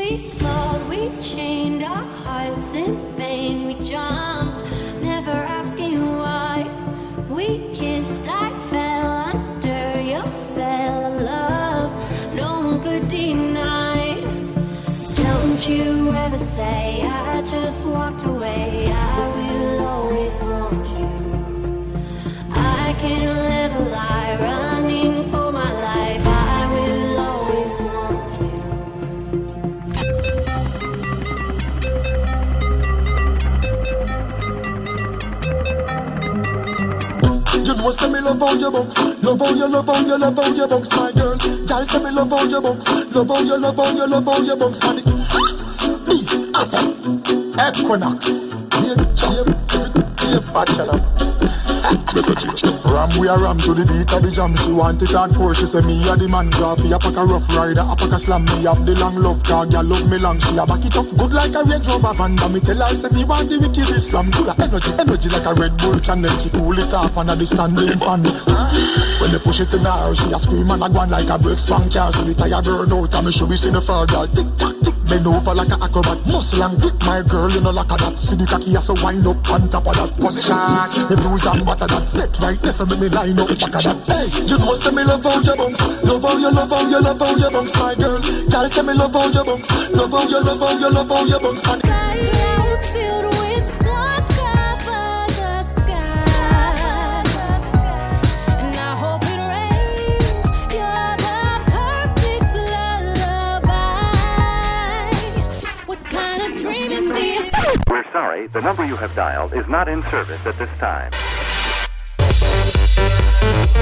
We fought, we chained our hearts in vain. We jumped, never asking why. We kissed, I fell under your spell of love. No one could deny. Don't you ever say I just walked away. I will always want you. I can't live a lie, running for my life. I will always want you. You know, say me love how you bounce, love how you, love how you, love how you bounce, my girl. Girl, say me love how you bounce, love how you, love how you, love how you bounce, man. Beef, attack, Equinox, Dave Bachelor. Ram, we are ram to the beat of the jam. She want it hardcore. She say me a the man draw. Fi a pack a rough rider, a pack a slam. Me have the long love car, girl love me long. She a back it up good like a Range Rover van. Me tell her say me want the wicked Islam. Full of energy, energy like a Red Bull can. Then she cool it off under the standing fan. When they push it in her, she a scream and a go on like a brake spank car. So the tire burn out and me should be seeing the fur girl. Tick tock tick, bend over like a acrobat. Muscle and grip my girl, you know like a that. See the cocky so wind up on top of that position. Me bruise and butter that set right there, so me line up back of that. Hey, you know say me love how you bounce, love how you, love how you, love how you bounce, my girl. Girl, say me love how you bounce, love how you, love how you, love how you bounce, man. Clouds filled with stars cover the sky, and I hope it rains. You're the perfect lullaby. What kind of dream is this? We're sorry, the number you have dialed is not in service at this time.